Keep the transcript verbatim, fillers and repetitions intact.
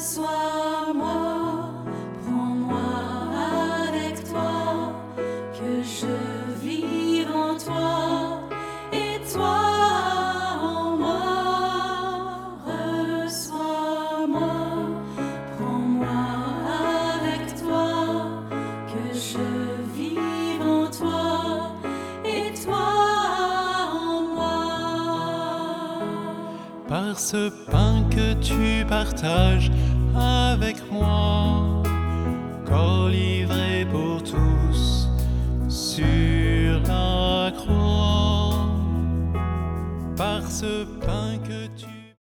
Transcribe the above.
reçois-moi, prends-moi avec toi, que je vive en toi et toi en moi. Reçois-moi, prends-moi avec toi, que je vive en toi et toi en moi. Par ce pain que tu partages avec moi, corps livré pour tous sur la croix. Par ce